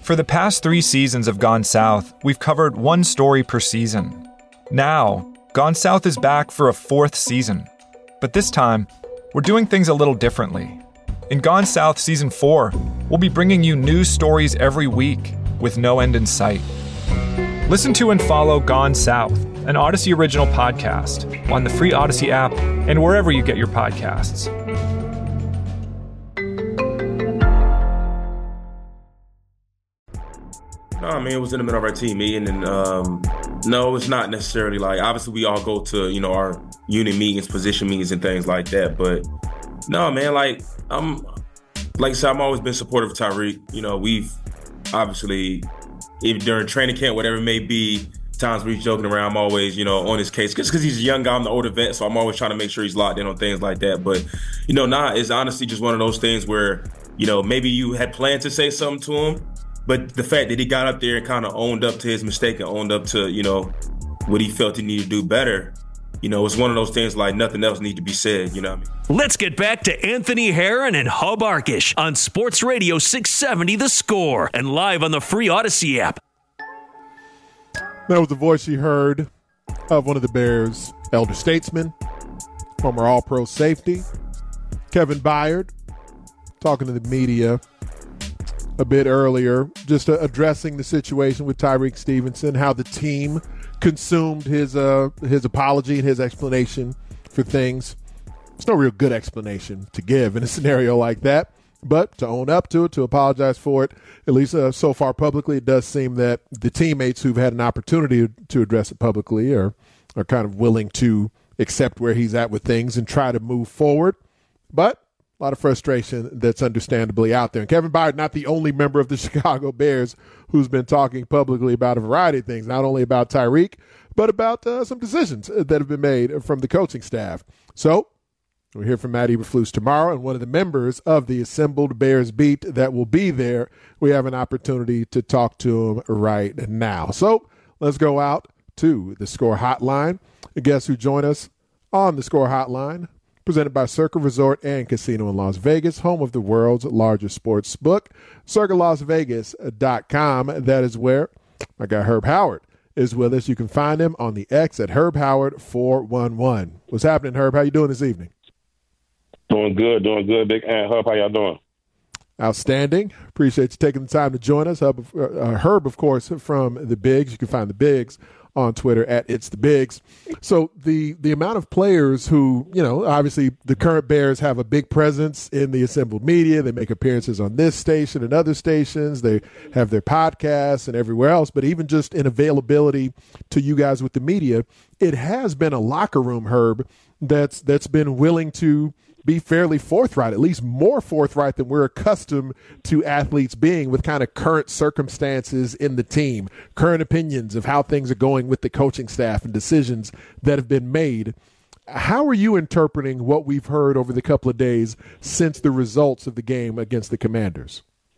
For the past 3 seasons of Gone South, we've covered one story per season. Now, Gone South is back for a 4th season. But this time, we're doing things a little differently. In Gone South Season 4, we'll be bringing you news stories every week with no end in sight. Listen to and follow Gone South, an Odyssey original podcast, on the free Odyssey app and wherever you get your podcasts. No, I mean, it was in the middle of our team meeting, and no, it's not necessarily like, obviously we all go to, our unit meetings, position meetings and things like that, but no, man, like I said, I've always been supportive of Tyreek. We've obviously, even during training camp, whatever it may be, times we're joking around, I'm always, on his case, just because he's a young guy, I'm the older vet, so I'm always trying to make sure he's locked in on things like that, but, it's honestly just one of those things where, maybe you had planned to say something to him, but the fact that he got up there and kind of owned up to his mistake and owned up to, what he felt he needed to do better, it's one of those things like nothing else needs to be said, what I mean? Let's get back to Anthony Herron and Hub Arkish on Sports Radio 670 The Score and live on the free Odyssey app. That was the voice you heard of one of the Bears' elder statesmen, former All-Pro safety, Kevin Byard, talking to the media a bit earlier, just addressing the situation with Tyreek Stevenson, how the team consumed his apology and his explanation for things. There's no real good explanation to give in a scenario like that, but to own up to it, to apologize for it, at least so far publicly, it does seem that the teammates who've had an opportunity to address it publicly are kind of willing to accept where he's at with things and try to move forward. But a lot of frustration that's understandably out there. And Kevin Byard, not the only member of the Chicago Bears who's been talking publicly about a variety of things, not only about Tyreek, but about some decisions that have been made from the coaching staff. So we'll hear from Matt Eberflus tomorrow, and one of the members of the assembled Bears beat that will be there, we have an opportunity to talk to him right now. So let's go out to the Score Hotline. And guess who joined us on the Score Hotline? Presented by Circa Resort and Casino in Las Vegas, home of the world's largest sports book, CircaLasVegas.com. That is where my guy Herb Howard is with us. You can find him on the X at HerbHoward411. What's happening, Herb? How you doing this evening? Doing good, Big Ant. Herb, how y'all doing? Outstanding. Appreciate you taking the time to join us. Herb, of course, from the Bigs. You can find the Bigs on Twitter at It's the Bigs. So the amount of players who, obviously the current Bears have a big presence in the assembled media. They make appearances on this station and other stations. They have their podcasts and everywhere else. But even just in availability to you guys with the media, it has been a locker room, Herb, that's been willing to be fairly forthright, at least more forthright than we're accustomed to athletes being with kind of current circumstances in the team, current opinions of how things are going with the coaching staff and decisions that have been made. How are you interpreting what we've heard over the couple of days since the results of the game against the Commanders?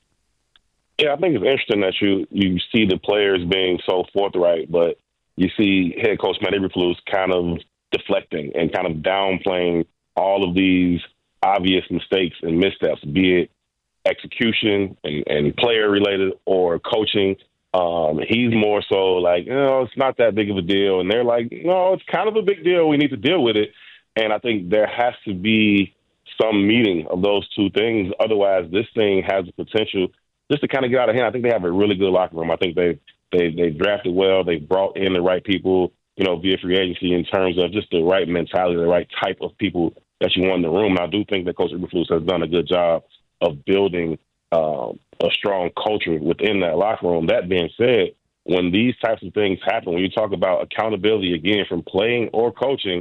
Yeah, I think it's interesting that you see the players being so forthright, but you see head coach Matt Eberflus kind of deflecting and kind of downplaying all of these obvious mistakes and missteps, be it execution and player-related or coaching. He's more so like, it's not that big of a deal. And they're like, no, it's kind of a big deal. We need to deal with it. And I think there has to be some meeting of those two things. Otherwise, this thing has the potential just to kind of get out of hand. I think they have a really good locker room. I think they drafted well. They brought in the right people, via free agency in terms of just the right mentality, the right type of people that you want in the room. And I do think that Coach Eberflus has done a good job of building a strong culture within that locker room. That being said, when these types of things happen, when you talk about accountability, again, from playing or coaching,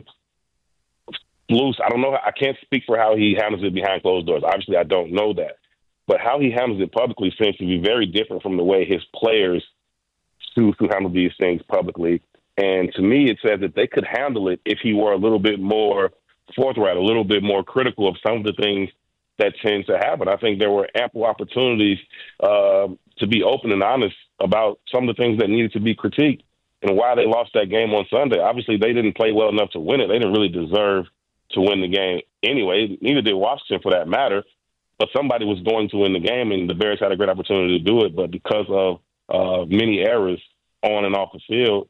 Flus, I don't know. I can't speak for how he handles it behind closed doors. Obviously, I don't know that. But how he handles it publicly seems to be very different from the way his players choose to handle these things publicly. And to me, it says that they could handle it if he were a little bit more forthright, a little bit more critical of some of the things that tend to happen. I think there were ample opportunities to be open and honest about some of the things that needed to be critiqued and why they lost that game on Sunday. Obviously, they didn't play well enough to win it. They didn't really deserve to win the game anyway. Neither did Washington, for that matter. but somebody was going to win the game, and the Bears had a great opportunity to do it. But because of many errors on and off the field,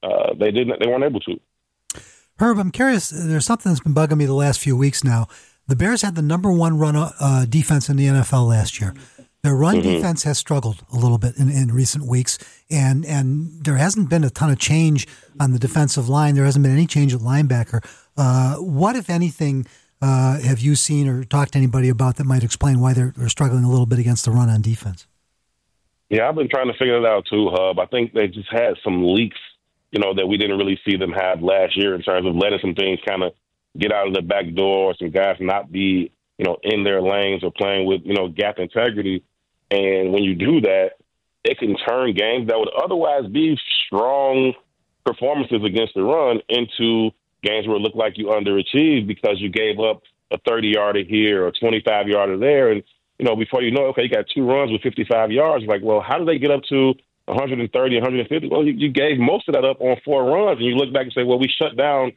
they weren't able to. Herb, I'm curious. There's something that's been bugging me the last few weeks now. The Bears had the number one run defense in the NFL last year. Their run defense has struggled a little bit in recent weeks, and there hasn't been a ton of change on the defensive line. There hasn't been any change at linebacker. What, if anything, have you seen or talked to anybody about that might explain why they're struggling a little bit against the run on defense? Yeah, I've been trying to figure it out too, Hub. I think they just had some leaks, that we didn't really see them have last year in terms of letting some things kind of get out of the back door, or some guys not be, in their lanes or playing with, gap integrity. And when you do that, it can turn games that would otherwise be strong performances against the run into games where it looked like you underachieved because you gave up a 30-yarder here or a 25-yarder there. And, before you know, okay, you got 2 runs with 55 yards. Like, well, how did they get up to 130, 150? Well, you gave most of that up on 4 runs. And you look back and say, well, we shut down,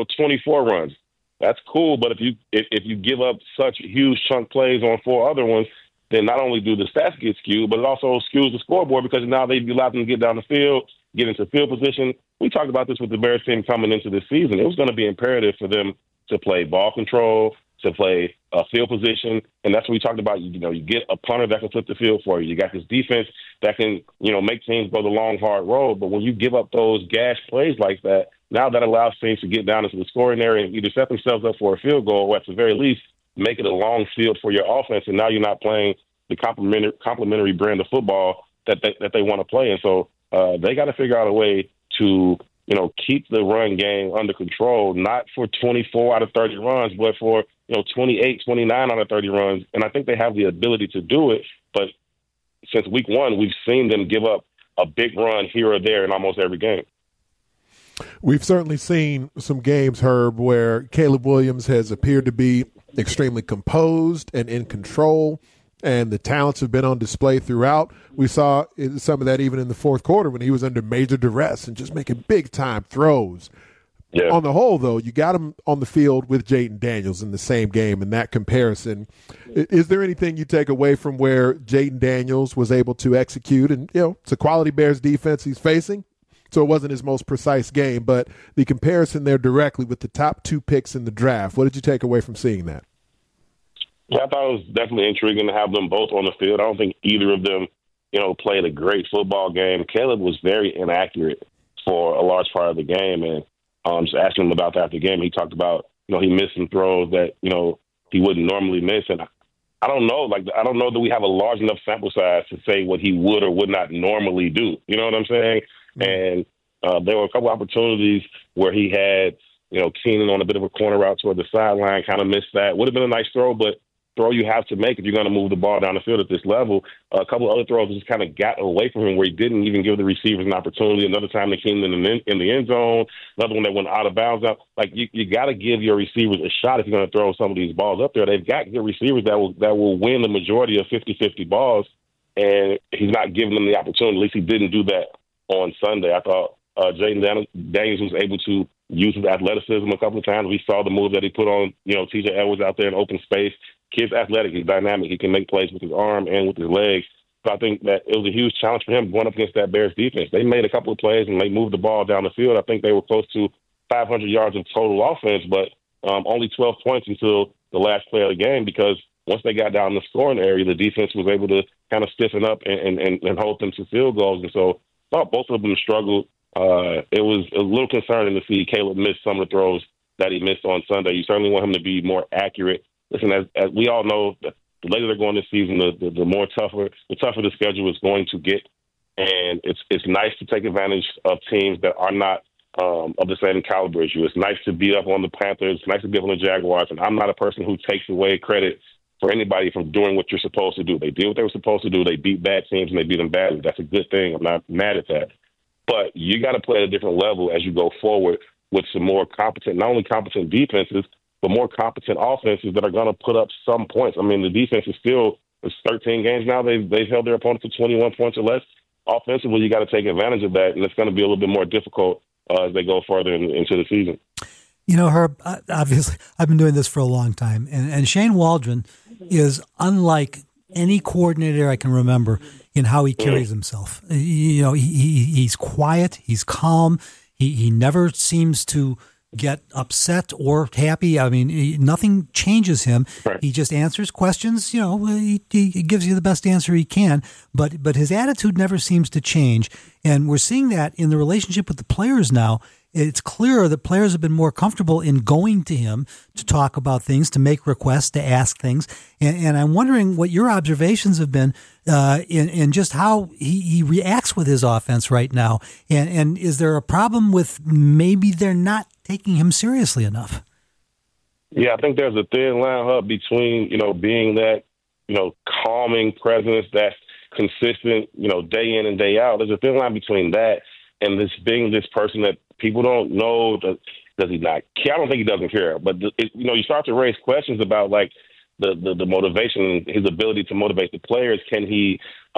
24 runs. That's cool. But if you give up such huge chunk plays on 4 other ones, then not only do the stats get skewed, but it also skews the scoreboard because now they've allowed them to get down the field, get into field position. We talked about this with the Bears team coming into this season. It was going to be imperative for them to play ball control, to play field position, and that's what we talked about. You get a punter that can flip the field for you. You got this defense that can, make teams go the long, hard road. But when you give up those gash plays like that, now that allows teams to get down into the scoring area and either set themselves up for a field goal or at the very least make it a long field for your offense, and now you're not playing the complementary brand of football that they want to play. And so they got to figure out a way to, keep the run game under control, not for 24 out of 30 runs, but for, 28, 29 out of 30 runs. And I think they have the ability to do it. But since week 1, we've seen them give up a big run here or there in almost every game. We've certainly seen some games, Herb, where Caleb Williams has appeared to be extremely composed and in control, and the talents have been on display throughout. We saw some of that even in the fourth quarter when he was under major duress and just making big-time throws. Yeah. On the whole, though, you got him on the field with Jayden Daniels in the same game, in that comparison. Is there anything you take away from where Jayden Daniels was able to execute? And, it's a quality Bears defense he's facing, so it wasn't his most precise game, but the comparison there directly with the top 2 picks in the draft, what did you take away from seeing that? Yeah, I thought it was definitely intriguing to have them both on the field. I don't think either of them, played a great football game. Caleb was very inaccurate for a large part of the game, and just asking him about that after the game, he talked about, he missed some throws that, he wouldn't normally miss. And I don't know, I don't know that we have a large enough sample size to say what he would or would not normally do. You know what I'm saying? Mm-hmm. And there were a couple opportunities where he had, Keenan on a bit of a corner route toward the sideline, kind of missed that. Would have been a nice throw, but throw you have to make if you're going to move the ball down the field at this level. A couple of other throws just kind of got away from him where he didn't even give the receivers an opportunity. Another time they came in the end zone. Another one that went out of bounds. Like you got to give your receivers a shot if you're going to throw some of these balls up there. They've got good receivers that will win the majority of 50-50 balls, and he's not giving them the opportunity. At least he didn't do that on Sunday. I thought Jayden Daniels was able to use his athleticism a couple of times. We saw the move that he put on, TJ Edwards out there in open space. Kid's athletic. He's dynamic. He can make plays with his arm and with his legs. So I think that it was a huge challenge for him going up against that Bears defense. They made a couple of plays and they moved the ball down the field. I think they were close to 500 yards of total offense, but only 12 points until the last play of the game because once they got down in the scoring area, the defense was able to kind of stiffen up and hold them to field goals. And so I thought both of them struggled. It was a little concerning to see Caleb miss some of the throws that he missed on Sunday. You certainly want him to be more accurate. Listen, as we all know, the later they're going this season, the tougher the schedule is going to get. And it's nice to take advantage of teams that are not of the same caliber as you. It's nice to beat up on the Panthers. It's nice to beat up on the Jaguars. And I'm not a person who takes away credit for anybody from doing what you're supposed to do. They did what they were supposed to do. They beat bad teams and they beat them badly. That's a good thing. I'm not mad at that. But you got to play at a different level as you go forward with some more competent, not only competent defenses, but more competent offenses that are going to put up some points. I mean, the defense is still, it's 13 games now. They've held their opponents to 21 points or less. Offensively, you got to take advantage of that, and it's going to be a little bit more difficult as they go further into the season. You know, Herb, obviously, I've been doing this for a long time, and Shane Waldron is unlike any coordinator I can remember in how he carries himself. You know, he's quiet, he's calm, he never seems to get upset or happy. I mean, nothing changes him. Right. He just answers questions. You know, he gives you the best answer he can. But his attitude never seems to change, and we're seeing that in the relationship with the players now. It's clear that players have been more comfortable in going to him to talk about things, to make requests, to ask things. And I'm wondering what your observations have been in just how he reacts with his offense right now. And is there a problem with maybe they're not taking him seriously enough? Yeah, I think there's a thin line, Hub, between, being that, calming presence that's consistent, day in and day out. There's a thin line between that and this being this person that people don't know. Does he not care? I don't think he doesn't care. But, you start to raise questions about, like, the motivation, his ability to motivate the players. Can he,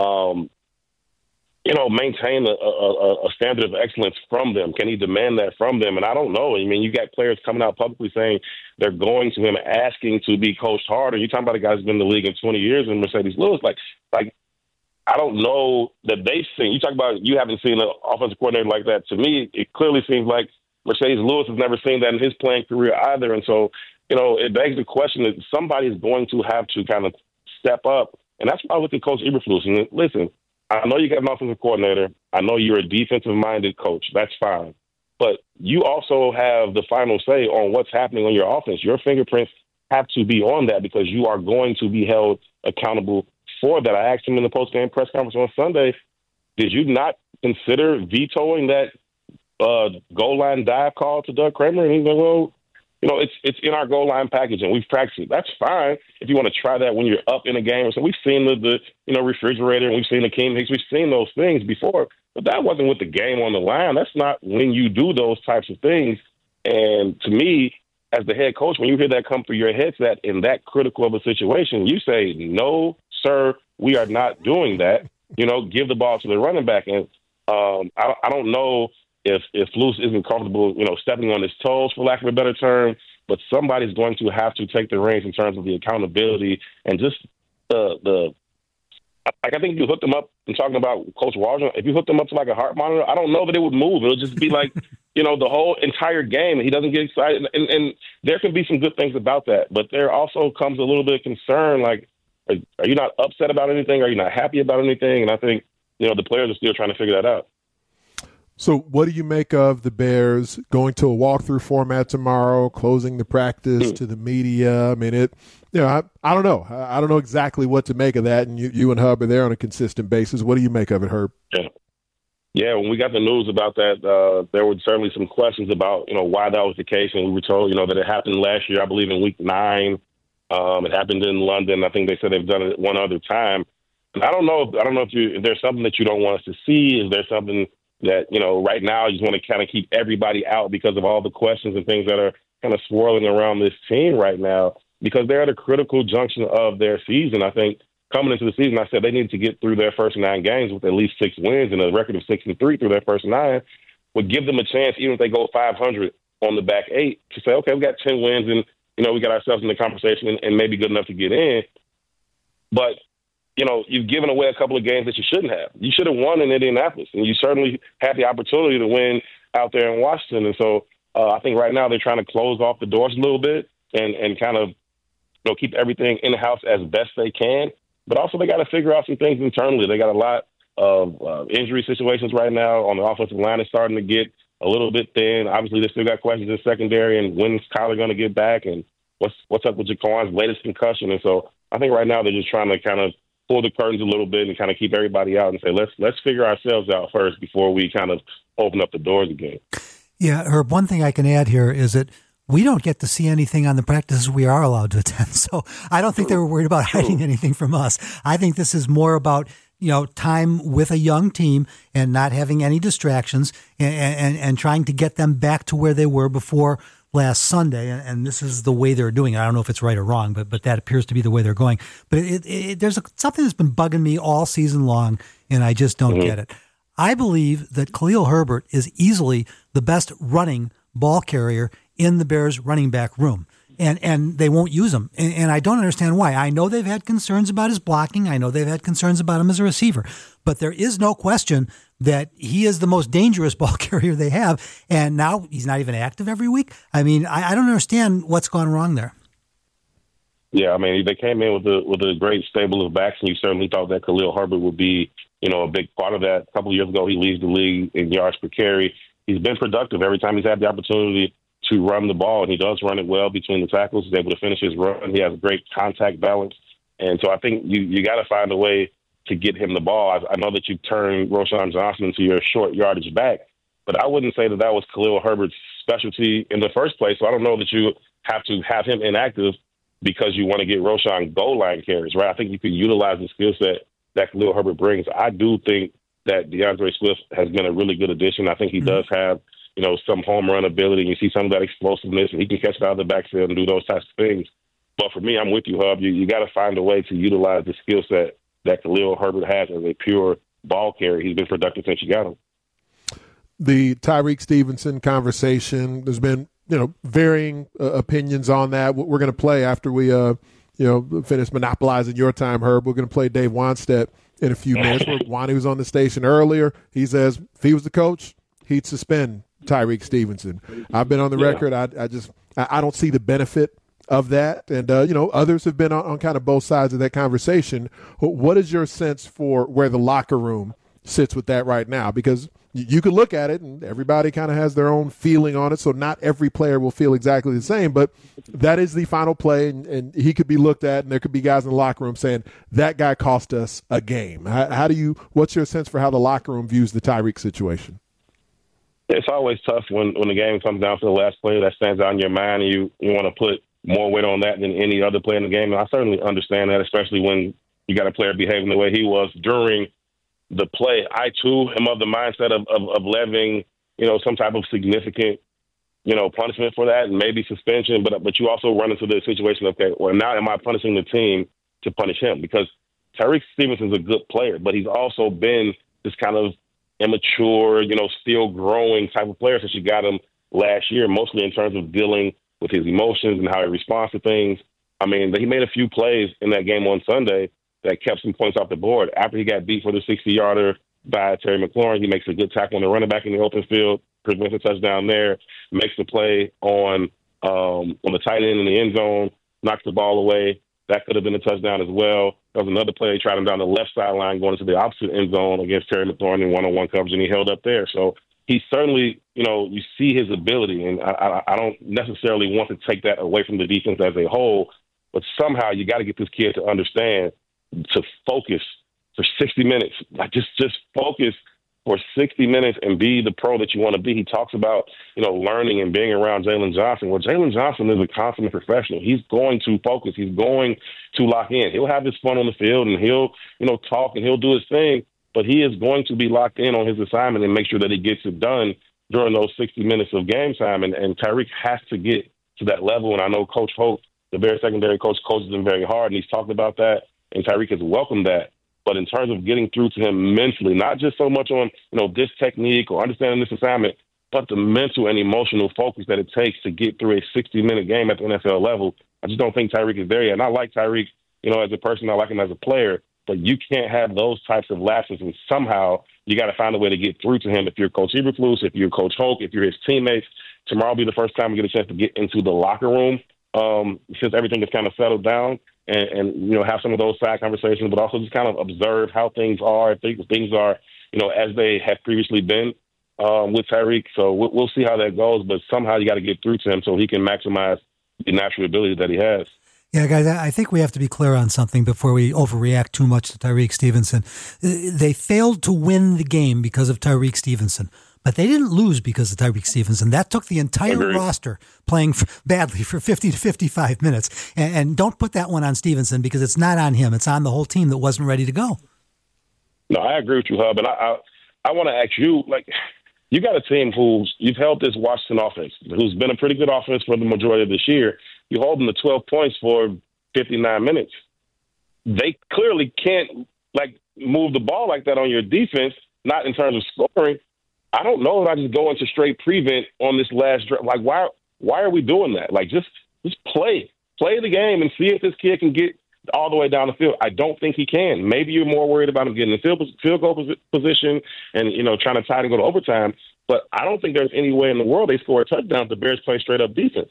maintain a standard of excellence from them? Can he demand that from them? And I don't know. I mean, you got players coming out publicly saying they're going to him, asking to be coached harder. You're talking about a guy who's been in the league in 20 years in Mercedes Lewis. Like, I don't know that they've seen. You talk about you haven't seen an offensive coordinator like that. To me, it clearly seems like Mercedes Lewis has never seen that in his playing career either. And so, it begs the question that somebody's going to have to kind of step up. And that's why I look at Coach Eberflus. And listen, I know you got an offensive coordinator. I know you're a defensive-minded coach. That's fine. But you also have the final say on what's happening on your offense. Your fingerprints have to be on that because you are going to be held accountable for that. I asked him in the post-game press conference on Sunday, did you not consider vetoing that goal line dive call to Doug Kramer? And he's like, well, it's in our goal line package and we've practiced it. That's fine if you want to try that when you're up in a game. So we've seen the refrigerator and we've seen the King Hicks. We've seen those things before, but that wasn't with the game on the line. That's not when you do those types of things. And to me, as the head coach, when you hear that come through your headset in that critical of a situation, you say, no, sir, we are not doing that. Give the ball to the running back. And I don't know if Flus isn't comfortable, stepping on his toes, for lack of a better term, but somebody's going to have to take the reins in terms of the accountability and just I think if you hooked him up and talking about Coach Waldron, if you hooked him up to like a heart monitor, I don't know that it would move. It'll just be like, the whole entire game. He doesn't get excited. And there can be some good things about that, but there also comes a little bit of concern. Like, are you not upset about anything? Are you not happy about anything? And I think, the players are still trying to figure that out. So what do you make of the Bears going to a walkthrough format tomorrow, closing the practice to the media? I mean, I don't know. I don't know exactly what to make of that. And you and Hub are there on a consistent basis. What do you make of it, Herb? Yeah, when we got the news about that, there were certainly some questions about, why that was the case. And we were told, that it happened last year, I believe in week 9. It happened in London. I think they said they've done it one other time. And I don't know if there's something that you don't want us to see. Is there something that, right now you just want to kind of keep everybody out because of all the questions and things that are kind of swirling around this team right now, because they're at a critical junction of their season. I think coming into the season, I said they needed to get through their first 9 games with at least 6 wins, and a record of 6-3 through their first 9 would give them a chance, even if they go 500 on the back 8, to say, okay, we got 10 wins and, we got ourselves in the conversation and maybe good enough to get in. But you've given away a couple of games that you shouldn't have. You should have won in Indianapolis, and you certainly had the opportunity to win out there in Washington. And so I think right now they're trying to close off the doors a little bit and kind of keep everything in-house as best they can. But also they got to figure out some things internally. They got a lot of injury situations right now on the offensive line. Is starting to get a little bit thin. Obviously, they still got questions in secondary, and when's Kyler going to get back, and what's up with Jaquan's latest concussion. And so I think right now they're just trying to kind of pull the curtains a little bit and kind of keep everybody out and say, let's figure ourselves out first before we kind of open up the doors again. Yeah, Herb, one thing I can add here is that we don't get to see anything on the practices we are allowed to attend. So I don't think they were worried about hiding anything from us. I think this is more about, time with a young team and not having any distractions and trying to get them back to where they were before last Sunday, and this is the way they're doing it. I don't know if it's right or wrong, but that appears to be the way they're going. But there's something that's been bugging me all season long, and I just don't get it. I believe that Khalil Herbert is easily the best running ball carrier in the Bears running back room. and they won't use him. And I don't understand why. I know they've had concerns about his blocking. I know they've had concerns about him as a receiver. But there is no question that he is the most dangerous ball carrier they have. And now he's not even active every week. I mean, I don't understand what's gone wrong there. Yeah, I mean, they came in with a great stable of backs, and you certainly thought that Khalil Herbert would be, a big part of that. A couple of years ago, he leads the league in yards per carry. He's been productive every time he's had the opportunity to run the ball, and he does run it well between the tackles. He's able to finish his run. He has great contact balance. And so I think you got to find a way to get him the ball. I know that you turned Roschon Johnson into your short yardage back, but I wouldn't say that was Khalil Herbert's specialty in the first place. So I don't know that you have to have him inactive because you want to get Roschon goal line carries, right? I think you could utilize the skill set that Khalil Herbert brings. I do think that DeAndre Swift has been a really good addition. I think he does have, some home run ability. You see some of that explosiveness, and he can catch it out of the backfield and do those types of things. But for me, I'm with you, Hub. You got to find a way to utilize the skill set that Khalil Herbert has as a pure ball carrier. He's been productive since you got him. The Tyrique Stevenson conversation, there's been, varying opinions on that. We're going to play after we, finish monopolizing your time, Herb. We're going to play Dave Wannstedt in a few minutes. Wani was on the station earlier. He says if he was the coach, he'd suspend Tyrique Stevenson. I've been on the record. I don't see the benefit of that. And, others have been on kind of both sides of that conversation. What is your sense for where the locker room sits with that right now? Because you could look at it and everybody kind of has their own feeling on it. So not every player will feel exactly the same, but that is the final play. And he could be looked at, and there could be guys in the locker room saying that guy cost us a game. What's your sense for how the locker room views the Tyrique situation? It's always tough when the game comes down to the last play that stands out in your mind, and you want to put more weight on that than any other play in the game. And I certainly understand that, especially when you got a player behaving the way he was during the play. I, too, am of the mindset of levying, some type of significant, punishment for that and maybe suspension. But you also run into the situation, okay, well, now am I punishing the team to punish him? Because Tyrique Stevenson's a good player, but he's also been this kind of immature, still growing type of player since you got him last year, mostly in terms of dealing with his emotions and how he responds to things. I mean, he made a few plays in that game on Sunday that kept some points off the board. After he got beat for the 60-yarder by Terry McLaurin, he makes a good tackle on the running back in the open field, prevents a touchdown there, makes the play on the tight end in the end zone, knocks the ball away. That could have been a touchdown as well. There was another play, he tried him down the left sideline going into the opposite end zone against Terry McLaurin in one-on-one coverage, and he held up there. So he certainly, you see his ability, and I don't necessarily want to take that away from the defense as a whole, but somehow you got to get this kid to understand to focus for 60 minutes. Like just focus for 60 minutes and be the pro that you want to be. He talks about, learning and being around Jalen Johnson. Well, Jalen Johnson is a consummate professional. He's going to focus. He's going to lock in. He'll have his fun on the field, and he'll, talk, and he'll do his thing, but he is going to be locked in on his assignment and make sure that he gets it done during those 60 minutes of game time. And Tyrique has to get to that level. And I know Coach Holt, the Bears secondary coach, coaches him very hard, and he's talked about that, and Tyrique has welcomed that. But in terms of getting through to him mentally, not just so much on, this technique or understanding this assignment, but the mental and emotional focus that it takes to get through a 60-minute game at the NFL level, I just don't think Tyrique is there yet. And I like Tyrique, as a person. I like him as a player. But you can't have those types of lapses, and somehow you got to find a way to get through to him. If you're Coach Eberflus, if you're Coach Holt, if you're his teammates, tomorrow will be the first time we get a chance to get into the locker room since everything is kind of settled down. And have some of those side conversations, but also just kind of observe how things are, if things are, as they have previously been with Tyrique. So we'll see how that goes, but somehow you got to get through to him so he can maximize the natural ability that he has. Yeah, guys, I think we have to be clear on something before we overreact too much to Tyrique Stevenson. They failed to win the game because of Tyrique Stevenson. But they didn't lose because of Tyrique Stevenson. That took the entire roster playing badly for 50 to 55 minutes. And don't put that one on Stevenson because it's not on him. It's on the whole team that wasn't ready to go. No, I agree with you, Hub. And I want to ask you, you got a team you've held this Washington offense, who's been a pretty good offense for the majority of this year. You hold them to 12 points for 59 minutes. They clearly can't, move the ball like that on your defense, not in terms of scoring. I don't know if I just go into straight prevent on this last drive. Why are we doing that? Just play the game and see if this kid can get all the way down the field. I don't think he can. Maybe you're more worried about him getting in field goal position and, trying to tie and go to overtime. But I don't think there's any way in the world they score a touchdown if the Bears play straight up defense.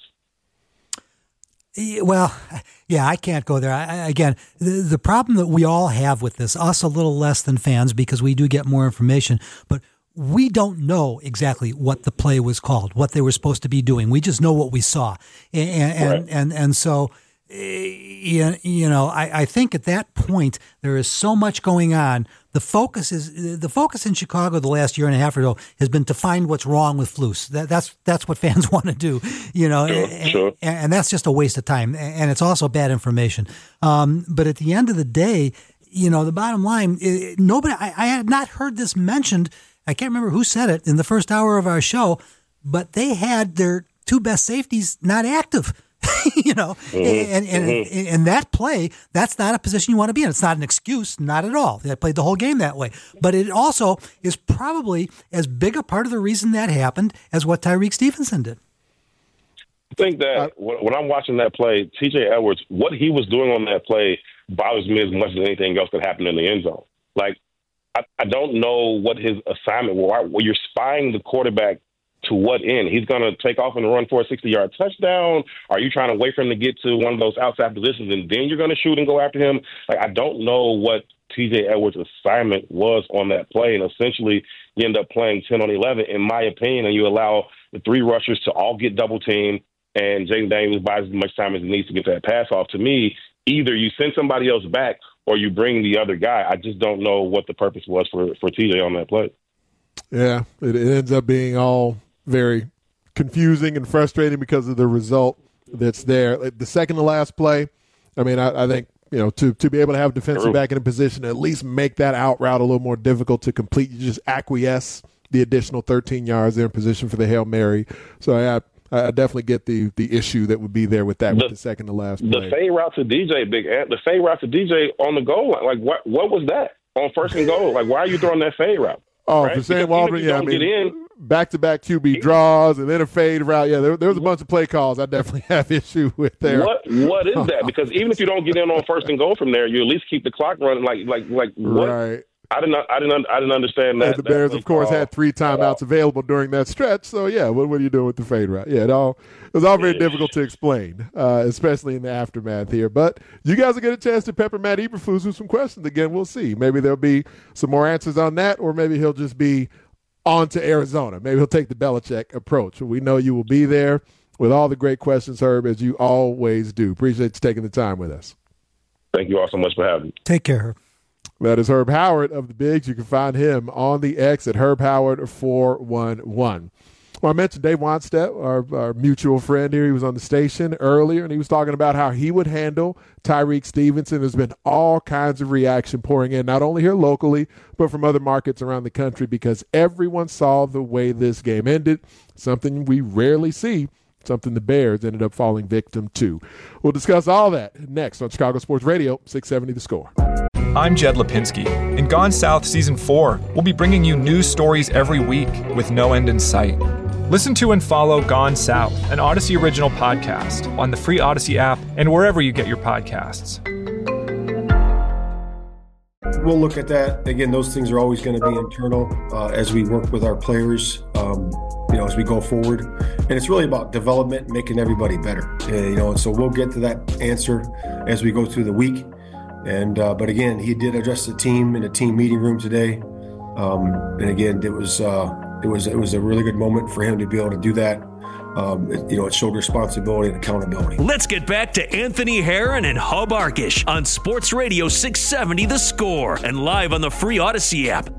Well, yeah, I can't go there. Again, the problem that we all have with this, us a little less than fans because we do get more information, but we don't know exactly what the play was called, what they were supposed to be doing. We just know what we saw. And so, I think at that point there is so much going on. The focus in Chicago the last year and a half or so has been to find what's wrong with Flus. That's what fans want to do, Sure. And that's just a waste of time. And it's also bad information. But at the end of the day, the bottom line, nobody. I had not heard this mentioned. I can't remember who said it in the first hour of our show, but they had their two best safeties not active. And that play, that's not a position you want to be in. It's not an excuse, not at all. They played the whole game that way. But it also is probably as big a part of the reason that happened as what Tyreek Stevenson did. I think that when I'm watching that play, T.J. Edwards, what he was doing on that play bothers me as much as anything else that happened in the end zone. Like, I don't know what his assignment was. Well, you're spying the quarterback to what end? He's going to take off and run for a 60-yard touchdown? Are you trying to wait for him to get to one of those outside positions and then you're going to shoot and go after him? Like, I don't know what T.J. Edwards' assignment was on that play, and essentially you end up playing 10 on 11, in my opinion, and you allow the three rushers to all get double-teamed, and Jaden Daniels buys as much time as he needs to get that pass off. To me, either you send somebody else back or you bring the other guy. I just don't know what the purpose was for TJ on that play. Yeah, it ends up being all very confusing and frustrating because of the result that's there. The second to last play, I mean, I think, to be able to have a defensive back in a position to at least make that out route a little more difficult to complete, you just acquiesce the additional 13 yards there in position for the Hail Mary. So I definitely get the issue that would be there with that, with the second to last play. The fade route to DJ, the fade route to DJ on the goal line, like what was that on first and goal? Like, why are you throwing that fade route? Oh, right? For Sam Walton, yeah, I mean, back-to-back QB draws and then a fade route. Yeah, there was a bunch of play calls I definitely have issue with there. What is that? Because even if you don't get in on first and goal from there, you at least keep the clock running. Like what? Right. I didn't understand that. And the Bears, of course, had 3 timeouts available during that stretch. So, yeah, what are you doing with the fade route? Yeah, it was all very difficult to explain, especially in the aftermath here. But you guys will get a chance to pepper Matt Eberflus with some questions again. We'll see. Maybe there'll be some more answers on that, or maybe he'll just be on to Arizona. Maybe he'll take the Belichick approach. We know you will be there with all the great questions, Herb, as you always do. Appreciate you taking the time with us. Thank you all so much for having me. Take care, Herb. That is Herb Howard of the Bigs. You can find him on the X at HerbHoward411. Well, I mentioned Dave Wannstedt, our mutual friend here. He was on the station earlier, and he was talking about how he would handle Tyreek Stevenson. There's been all kinds of reaction pouring in, not only here locally, but from other markets around the country, because everyone saw the way this game ended, something we rarely see, something the Bears ended up falling victim to. We'll discuss all that next on Chicago Sports Radio, 670 The Score. I'm Jed Lipinski. In Gone South Season 4, we'll be bringing you news stories every week with no end in sight. Listen to and follow Gone South, an Odyssey original podcast, on the free Odyssey app and wherever you get your podcasts. We'll look at that. Again, those things are always going to be internal as we work with our players, as we go forward. And it's really about development, making everybody better. And so we'll get to that answer as we go through the week. But again, he did address the team in a team meeting room today. And again, it was a really good moment for him to be able to do that. It showed responsibility and accountability. Let's get back to Anthony Herron and Hub Arkish on Sports Radio 670 The Score and live on the free Odyssey app.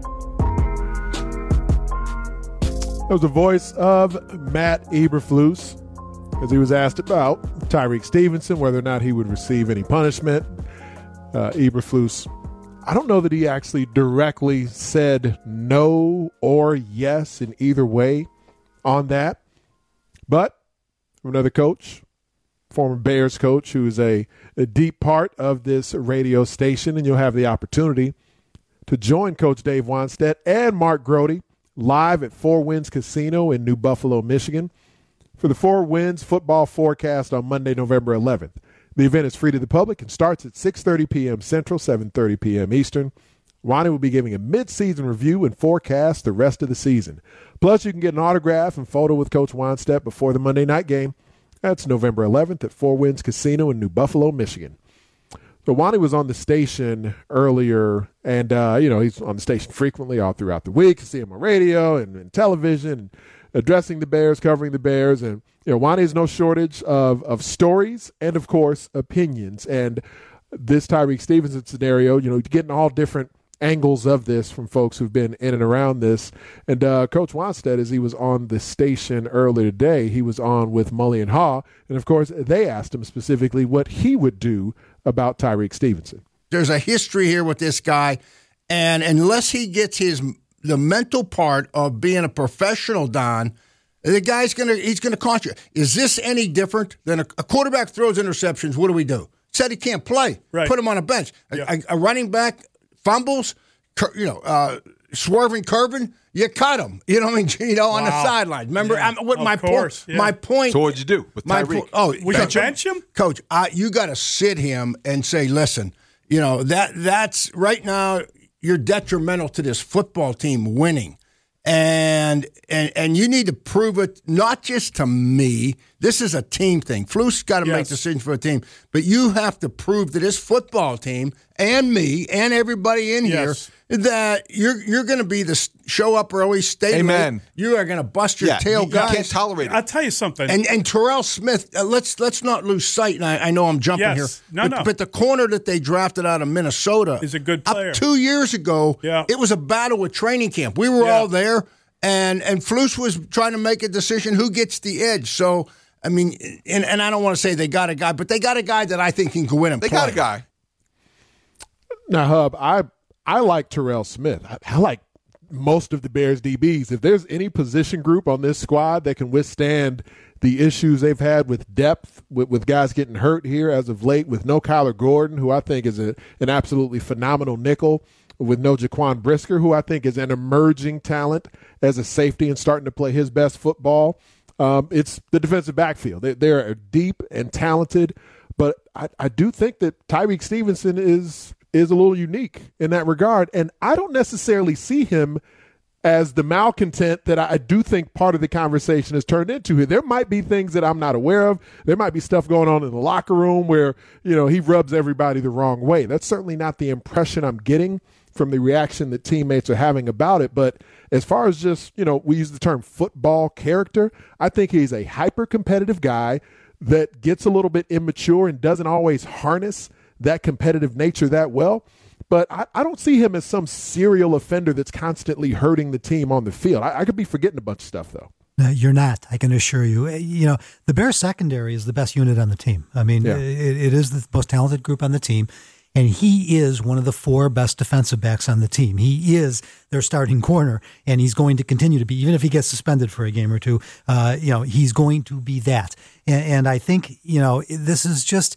That was the voice of Matt Eberflus as he was asked about Tyreek Stevenson, whether or not he would receive any punishment. Eberflus, I don't know that he actually directly said no or yes in either way on that. But another coach, former Bears coach, who is a deep part of this radio station, and you'll have the opportunity to join Coach Dave Wannstedt and Mark Grody live at Four Winds Casino in New Buffalo, Michigan for the Four Winds football forecast on Monday, November 11th. The event is free to the public and starts at 6:30 p.m. Central, 7:30 p.m. Eastern. Wani will be giving a mid-season review and forecast the rest of the season. Plus, you can get an autograph and photo with Coach Wannstedt before the Monday night game. That's November 11th at Four Winds Casino in New Buffalo, Michigan. So Wani was on the station earlier, and, he's on the station frequently all throughout the week. You see him on radio and television, addressing the Bears, covering the Bears. And, Wani has no shortage of stories and, of course, opinions. And this Tyrique Stevenson scenario, getting all different angles of this from folks who've been in and around this. And Coach Wannstedt, as he was on the station earlier today, he was on with Mully and Haw. And, of course, they asked him specifically what he would do about Tyrique Stevenson. There's a history here with this guy, and unless he gets the mental part of being a professional, Don, the guy's he's gonna cost you. Is this any different than a quarterback throws interceptions? What do we do? Said he can't play. Right. Put him on a bench. Yeah. A running back fumbles, swerving, curving. You cut him. You know what I mean? On the sideline. Remember what my point? Yeah. My point. So what'd you do with Tyrique? Would you bench him, Coach? You got to sit him and say, listen. That's right now. You're detrimental to this football team winning, and you need to prove it not just to me. This is a team thing. Fluke's got to make decisions for a team, but you have to prove to this football team and me and everybody in here that you're going to be the show up early, stay late. You are going to bust your tail, guys. You can't tolerate it. I'll tell you something. And Terrell Smith, let's not lose sight. And I know I'm jumping here, but the corner that they drafted out of Minnesota is a good player. Up 2 years ago, it was a battle with training camp. We were all there, and Flus was trying to make a decision who gets the edge. So. I mean, and I don't want to say they got a guy, but they got a guy that I think can go in and play. They got a guy. Now, Hub, I like Terrell Smith. I like most of the Bears DBs. If there's any position group on this squad that can withstand the issues they've had with depth, with guys getting hurt here as of late, with no Kyler Gordon, who I think is an absolutely phenomenal nickel, with no Jaquan Brisker, who I think is an emerging talent as a safety and starting to play his best football. It's the defensive backfield. They're deep and talented, but I do think that Tyrique Stevenson is a little unique in that regard, and I don't necessarily see him as the malcontent that I do think part of the conversation has turned into here. There might be things that I'm not aware of. There might be stuff going on in the locker room where, he rubs everybody the wrong way. That's certainly not the impression I'm getting from the reaction that teammates are having about it. But as far as just, we use the term football character, I think he's a hyper-competitive guy that gets a little bit immature and doesn't always harness that competitive nature that well. But I don't see him as some serial offender that's constantly hurting the team on the field. I could be forgetting a bunch of stuff, though. No, you're not, I can assure you. The Bears secondary is the best unit on the team. I mean, it is the most talented group on the team. And he is one of the four best defensive backs on the team. He is their starting corner, and he's going to continue to be, even if he gets suspended for a game or two. He's going to be that. And I think, this is just,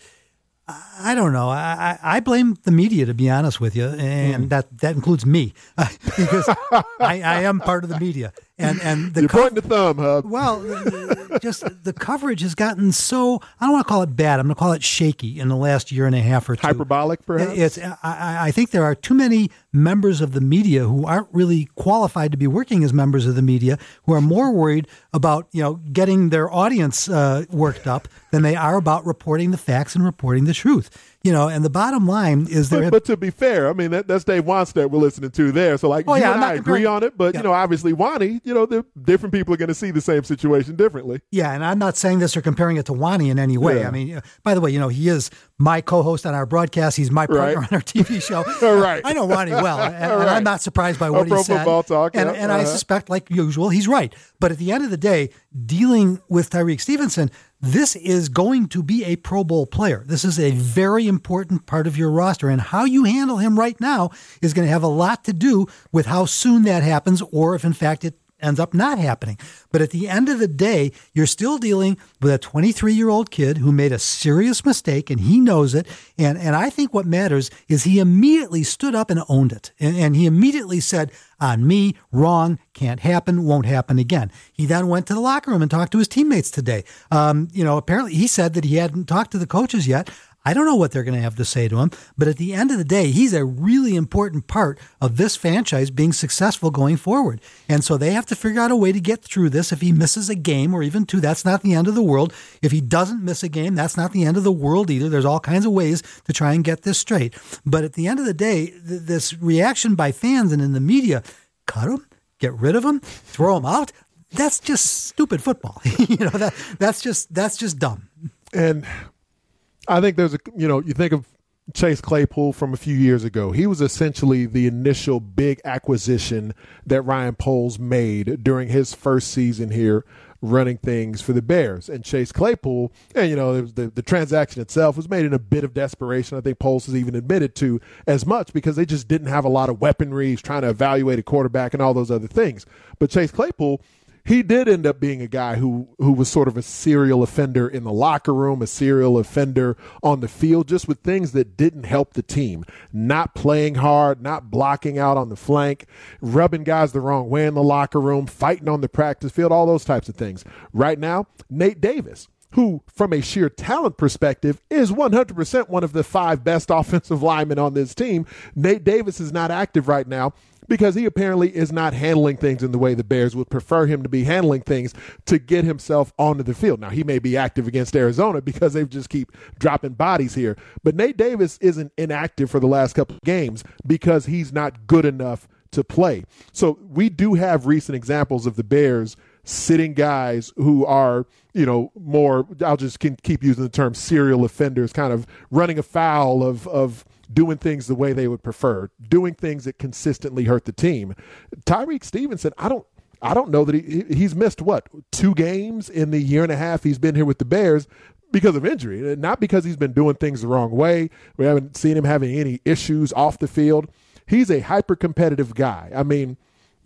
I don't know. I blame the media, to be honest with you, and that includes me, because I am part of the media. And you're pointing the thumb, Hub. Well, just the coverage has gotten so, I don't want to call it bad. I'm going to call it shaky in the last year and a half or two. Hyperbolic, perhaps? I think there are too many members of the media who aren't really qualified to be working as members of the media, who are more worried about, getting their audience worked up than they are about reporting the facts and reporting the truth. And the bottom line is But to be fair, I mean, that's Dave Wannstedt we're listening to there. So, you and I agree on it. But, obviously, Wani, the different people are going to see the same situation differently. Yeah, and I'm not saying this or comparing it to Wani in any way. Yeah. I mean, by the way, he is my co-host on our broadcast. He's my partner on our TV show. Right. I know Wani well, and I'm not surprised by what he said. Football talk. And I suspect, like usual, he's right. But at the end of the day, dealing with Tyrique Stevenson, this is going to be a Pro Bowl player. This is a very important part of your roster, and how you handle him right now is going to have a lot to do with how soon that happens, or if in fact it ends up not happening. But at the end of the day, you're still dealing with a 23-year-old kid who made a serious mistake, and he knows it. And I think what matters is he immediately stood up and owned it. And he immediately said, on me, wrong, can't happen, won't happen again. He then went to the locker room and talked to his teammates today. Apparently he said that he hadn't talked to the coaches yet. I don't know what they're going to have to say to him, but at the end of the day, he's a really important part of this franchise being successful going forward. And so they have to figure out a way to get through this. If he misses a game or even two, that's not the end of the world. If he doesn't miss a game, that's not the end of the world either. There's all kinds of ways to try and get this straight. But at the end of the day, this reaction by fans and in the media, cut him, get rid of him, throw him out, that's just stupid football. That's just dumb. And I think there's you think of Chase Claypool from a few years ago. He was essentially the initial big acquisition that Ryan Poles made during his first season here running things for the Bears. And Chase Claypool, and the transaction itself was made in a bit of desperation. I think Poles has even admitted to as much because they just didn't have a lot of weaponry. He's trying to evaluate a quarterback and all those other things. But Chase Claypool, he did end up being a guy who was sort of a serial offender in the locker room, a serial offender on the field, just with things that didn't help the team. Not playing hard, not blocking out on the flank, rubbing guys the wrong way in the locker room, fighting on the practice field, all those types of things. Right now, Nate Davis, who from a sheer talent perspective is 100% one of the 5 best offensive linemen on this team. Nate Davis is not active right now because he apparently is not handling things in the way the Bears would prefer him to be handling things to get himself onto the field. Now, he may be active against Arizona because they just keep dropping bodies here. But Nate Davis isn't inactive for the last couple of games because he's not good enough to play. So we do have recent examples of the Bears sitting guys who are, more, I'll just keep using the term serial offenders, kind of running afoul of doing things the way they would prefer, doing things that consistently hurt the team. Tyrique Stevenson, I don't know that he's missed 2 games in the year and a half he's been here with the Bears because of injury, not because he's been doing things the wrong way. We haven't seen him having any issues off the field. He's a hyper-competitive guy. I mean,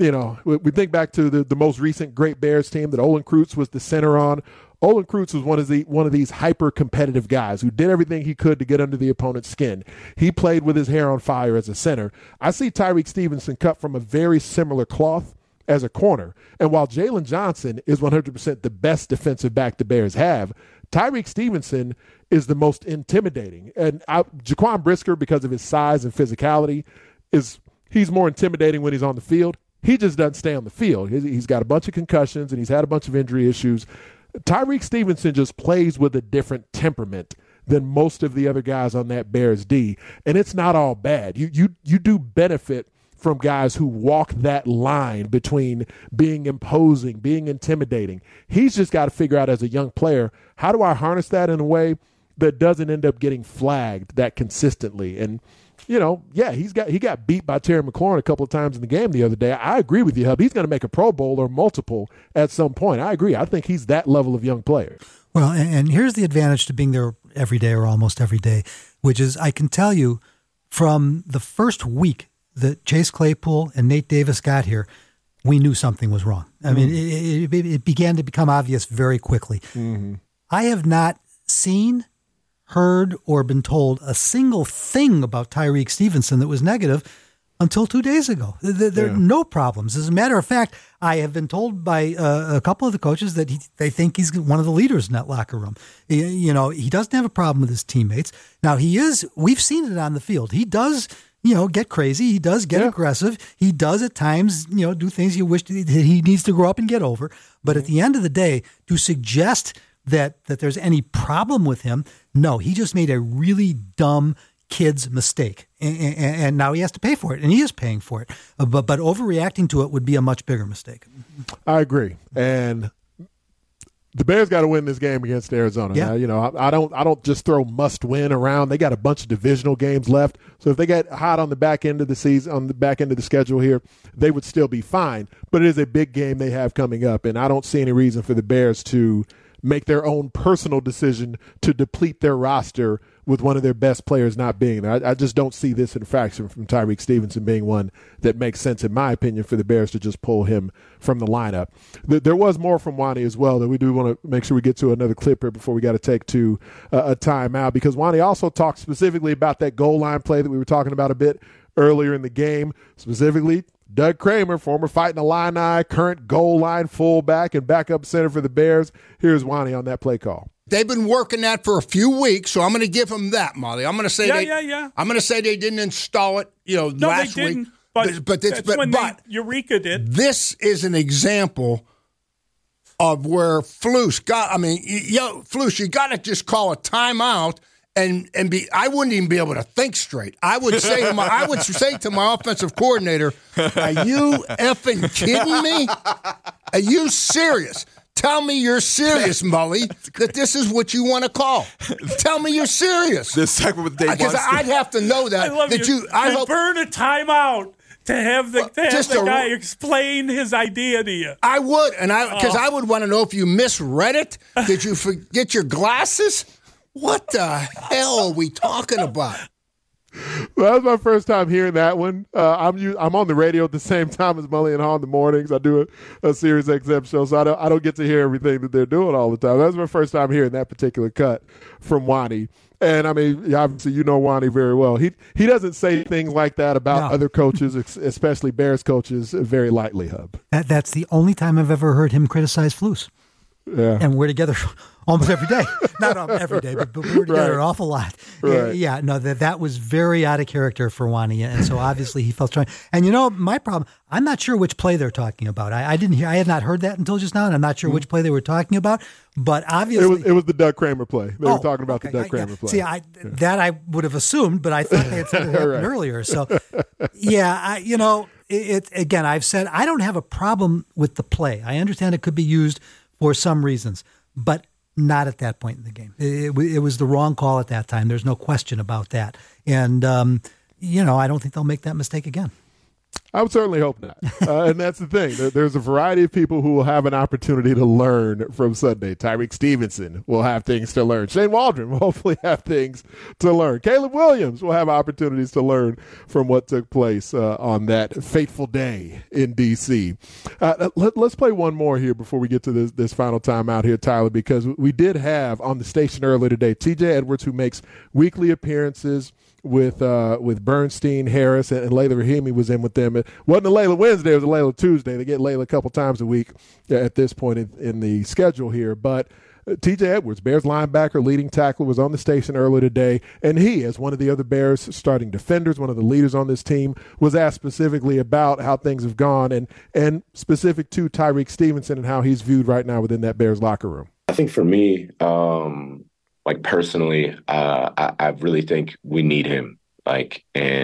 we think back to the most recent great Bears team that Olin Kreutz was the center on. Olin Kreutz was one of these hyper-competitive guys who did everything he could to get under the opponent's skin. He played with his hair on fire as a center. I see Tyrique Stevenson cut from a very similar cloth as a corner. And while Jalen Johnson is 100% the best defensive back the Bears have, Tyrique Stevenson is the most intimidating. And Jaquan Brisker, because of his size and physicality, he's more intimidating when he's on the field. He just doesn't stay on the field. He's got a bunch of concussions and he's had a bunch of injury issues. Tyrique Stevenson just plays with a different temperament than most of the other guys on that Bears D, and it's not all bad. You do benefit from guys who walk that line between being imposing, being intimidating. He's just got to figure out as a young player, how do I harness that in a way that doesn't end up getting flagged that consistently? And he got beat by Terry McLaurin a couple of times in the game the other day. I agree with you, Hub. He's going to make a Pro Bowl or multiple at some point. I agree. I think he's that level of young player. Well, and here's the advantage to being there every day or almost every day, which is I can tell you from the first week that Chase Claypool and Nate Davis got here, we knew something was wrong. I mean, it began to become obvious very quickly. Mm-hmm. I have not seen, heard, or been told a single thing about Tyrique Stevenson that was negative until 2 days ago. There are no problems. As a matter of fact, I have been told by a couple of the coaches that they think he's one of the leaders in that locker room. He doesn't have a problem with his teammates. Now, we've seen it on the field. He does, get crazy. He does get aggressive. He does at times, do things you wish that he needs to grow up and get over. But at the end of the day, to suggest that there's any problem with him, no, he just made a really dumb kid's mistake. And now he has to pay for it, and he is paying for it. But overreacting to it would be a much bigger mistake. I agree. And the Bears got to win this game against Arizona. Yeah. Now, I don't just throw must win around. They got a bunch of divisional games left. So if they get hot on the back end of the season, on the back end of the schedule here, they would still be fine. But it is a big game they have coming up, and I don't see any reason for the Bears to make their own personal decision to deplete their roster with one of their best players not being there. I just don't see this infraction from Tyrique Stevenson being one that makes sense, in my opinion, for the Bears to just pull him from the lineup. There was more from Wani as well that we do want to make sure we get to another clip here before we got to take to a timeout, because Wani also talked specifically about that goal line play that we were talking about a bit earlier in the game, specifically Doug Kramer, former Fighting Illini, current goal line fullback and backup center for the Bears. Here's Wani on that play call. They've been working that for a few weeks, so I'm going to give them that, Molly. I'm going to say I'm going to say they didn't install it, last week. But Eureka did. This is an example of where Flus got. I mean, Flus, you got to just call a timeout and be. I wouldn't even be able to think straight. I would say to my offensive coordinator, "Are you effing kidding me? Are you serious? Tell me you're serious, Mully, that this is what you want to call. Tell me you're serious." This segment with Dave because I'd have to know that. I love that you. I hope burn a timeout to have the guy explain his idea to you. I would, and I would want to know if you misread it. Did you forget your glasses? What the hell are we talking about? Well, that was my first time hearing that one. I'm on the radio at the same time as Mully and Hall in the mornings. I do a Sirius XM show, so I don't get to hear everything that they're doing all the time. That was my first time hearing that particular cut from Wani. And, I mean, obviously you know Wani very well. He doesn't say things like that about other coaches, especially Bears coaches, very lightly, Hub. That's the only time I've ever heard him criticize Flus. Yeah. And we're together almost every day. Not every day, but we're together an awful lot. Right. Yeah, no, that was very out of character for Wani, and so obviously he felt strong. And my problem, I'm not sure which play they're talking about. I had not heard that until just now, and I'm not sure which play they were talking about. But obviously, it was the Doug Kramer play. They were talking about the Doug Kramer play. See, that I would have assumed, but I thought they had said it happened earlier. So, again, I've said I don't have a problem with the play. I understand it could be used for some reasons, but not at that point in the game. It was the wrong call at that time. There's no question about that. And, I don't think they'll make that mistake again. I would certainly hope not. And that's the thing. There's a variety of people who will have an opportunity to learn from Sunday. Tyrique Stevenson will have things to learn. Shane Waldron will hopefully have things to learn. Caleb Williams will have opportunities to learn from what took place on that fateful day in D.C. Let's play one more here before we get to this final time out here, Tyler, because we did have on the station earlier today T.J. Edwards, who makes weekly appearances with Bernstein, Harris, and Layla Rahimi was in with them. It wasn't a Layla Wednesday, it was a Layla Tuesday. They get Layla a couple times a week at this point in the schedule here. But T.J. Edwards, Bears linebacker, leading tackler, was on the station earlier today, and he, as one of the other Bears starting defenders, one of the leaders on this team, was asked specifically about how things have gone and specific to Tyrique Stevenson and how he's viewed right now within that Bears locker room. I think for me, personally, I really think we need him. I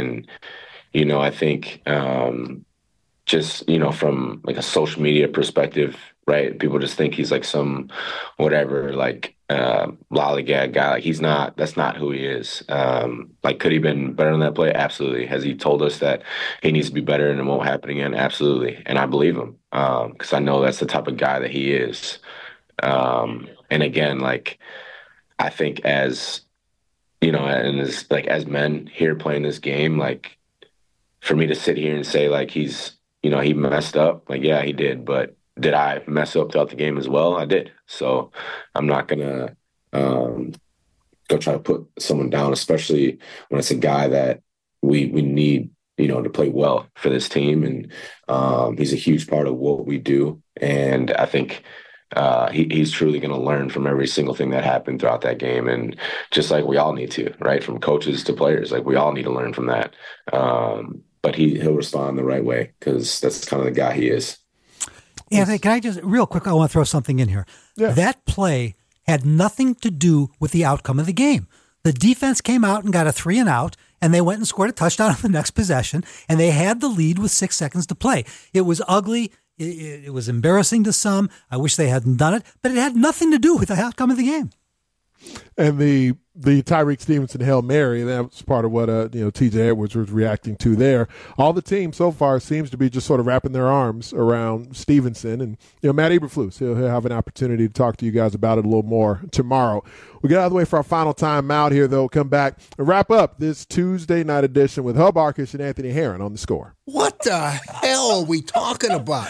think just, from like a social media perspective, right? People just think he's like some whatever, lollygag guy. He's not. That's not who he is. Could he have been better on that play? Absolutely. Has he told us that he needs to be better and it won't happen again? Absolutely. And I believe him because I know that's the type of guy that he is. And again, I think as, and as men here playing this game, for me to sit here and say he's, he messed up, yeah, he did. But did I mess up throughout the game as well? I did. So I'm not going to go try to put someone down, especially when it's a guy that we need, to play well for this team. And he's a huge part of what we do. And I think he's truly going to learn from every single thing that happened throughout that game. And just like we all need to, right? From coaches to players, we all need to learn from that. But he'll respond the right way because that's kind of the guy he is. Anthony, can I just, real quick, I want to throw something in here. Yeah. That play had nothing to do with the outcome of the game. The defense came out and got a 3-and-out, and they went and scored a touchdown on the next possession, and they had the lead with 6 seconds to play. It was ugly. It was embarrassing to some. I wish they hadn't done it, but it had nothing to do with the outcome of the game. And the Tyreek Stevenson Hail Mary, that was part of what TJ Edwards was reacting to there. All the team so far seems to be just sort of wrapping their arms around Stevenson. And, Matt Eberflus, he'll have an opportunity to talk to you guys about it a little more tomorrow. We get out of the way for our final time out here, though. We'll come back and wrap up this Tuesday night edition with Hub Arkush and Anthony Herron on The Score. What the hell are we talking about?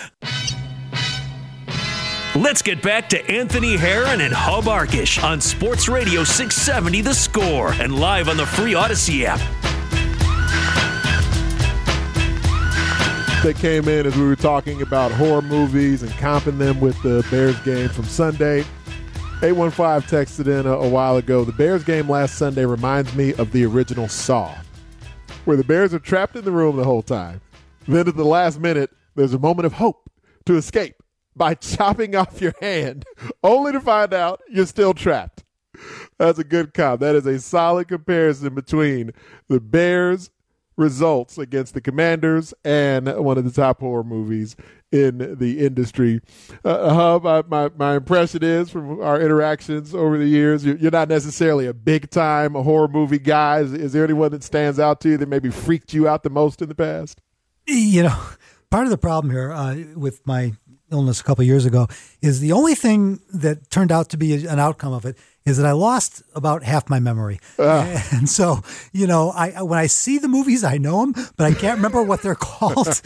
Let's get back to Anthony Herron and Hub Arkush on Sports Radio 670 The Score and live on the free Odyssey app. They came in as we were talking about horror movies and comping them with the Bears game from Sunday. 815 texted in a while ago, the Bears game last Sunday reminds me of the original Saw, where the Bears are trapped in the room the whole time. Then at the last minute, there's a moment of hope to escape by chopping off your hand, only to find out you're still trapped. That's a good comp. That is a solid comparison between the Bears' results against the Commanders and one of the top horror movies in the industry. Hub, my impression is from our interactions over the years, you're not necessarily a big-time horror movie guy. Is there anyone that stands out to you that maybe freaked you out the most in the past? Part of the problem here with my illness a couple of years ago is the only thing that turned out to be an outcome of it is that I lost about half my memory. And so, when I see the movies, I know them, but I can't remember what they're called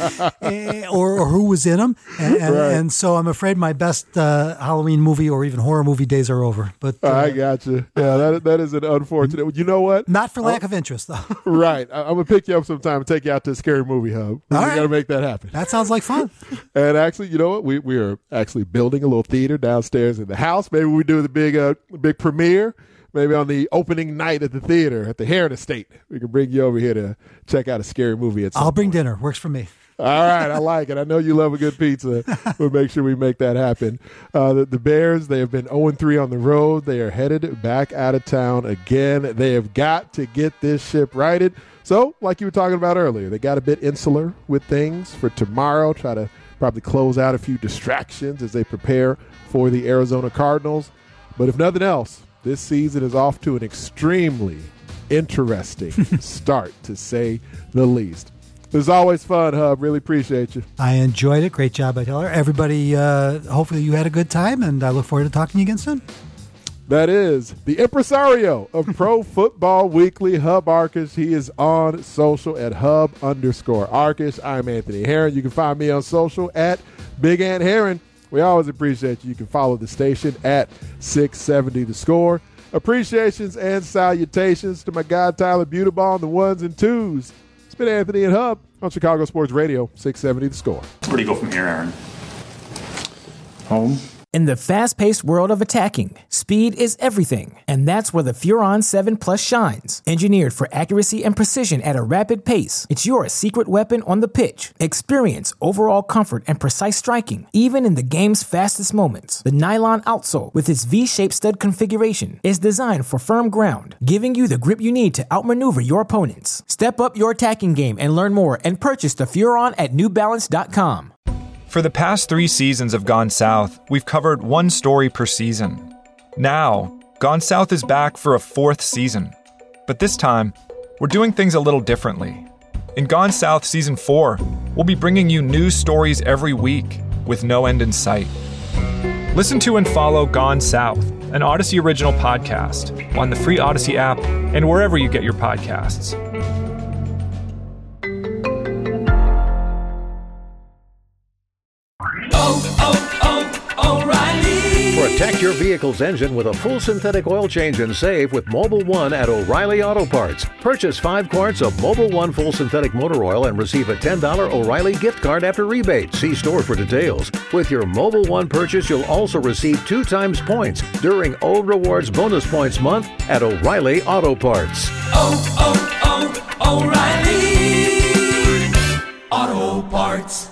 or who was in them. And so I'm afraid my best Halloween movie or even horror movie days are over. But I got you. Yeah, that is an unfortunate. You know what? Not for lack of interest, though. Right. I'm going to pick you up sometime and take you out to a Scary Movie Hub. We got to make that happen. That sounds like fun. And actually, you know what? We are actually building a little theater downstairs in the house. Maybe we do the big premiere, maybe on the opening night at the theater at the Herron Estate. We can bring you over here to check out a scary movie. I'll bring dinner. Works for me. All right, I like it. I know you love a good pizza. We'll make sure we make that happen. The Bears, they have been 0-3 on the road. They are headed back out of town again. They have got to get this ship righted. So, like you were talking about earlier, they got a bit insular with things for tomorrow. Try to probably close out a few distractions as they prepare for the Arizona Cardinals. But if nothing else, this season is off to an extremely interesting start, to say the least. It was always fun, Hub. Really appreciate you. I enjoyed it. Great job by Taylor. Everybody, hopefully you had a good time, and I look forward to talking to you again soon. That is the impresario of Pro Football Weekly, Hub Arkush. He is on social at Hub_Arkush. I'm Anthony Herron. You can find me on social at Big Ant Herron. We always appreciate you. You can follow the station at 670 The Score. Appreciations and salutations to my guy Tyler Butebaugh on the ones and twos. It's been Anthony and Hub on Chicago Sports Radio, 670 The Score. Where do you go from here, Aaron? Home. In the fast-paced world of attacking, speed is everything, and that's where the Furon 7 Plus shines. Engineered for accuracy and precision at a rapid pace, it's your secret weapon on the pitch. Experience overall comfort and precise striking, even in the game's fastest moments. The nylon outsole, with its V-shaped stud configuration, is designed for firm ground, giving you the grip you need to outmaneuver your opponents. Step up your attacking game and learn more and purchase the Furon at NewBalance.com. For the past 3 seasons of Gone South, we've covered one story per season. Now, Gone South is back for a 4th season. But this time, we're doing things a little differently. In Gone South Season 4, we'll be bringing you new stories every week with no end in sight. Listen to and follow Gone South, an Odyssey original podcast, on the free Odyssey app and wherever you get your podcasts. Protect your vehicle's engine with a full synthetic oil change and save with Mobil 1 at O'Reilly Auto Parts. Purchase 5 quarts of Mobil 1 full synthetic motor oil and receive a $10 O'Reilly gift card after rebate. See store for details. With your Mobil 1 purchase, you'll also receive 2 times points during O Rewards Bonus Points Month at O'Reilly Auto Parts. O'Reilly Auto Parts.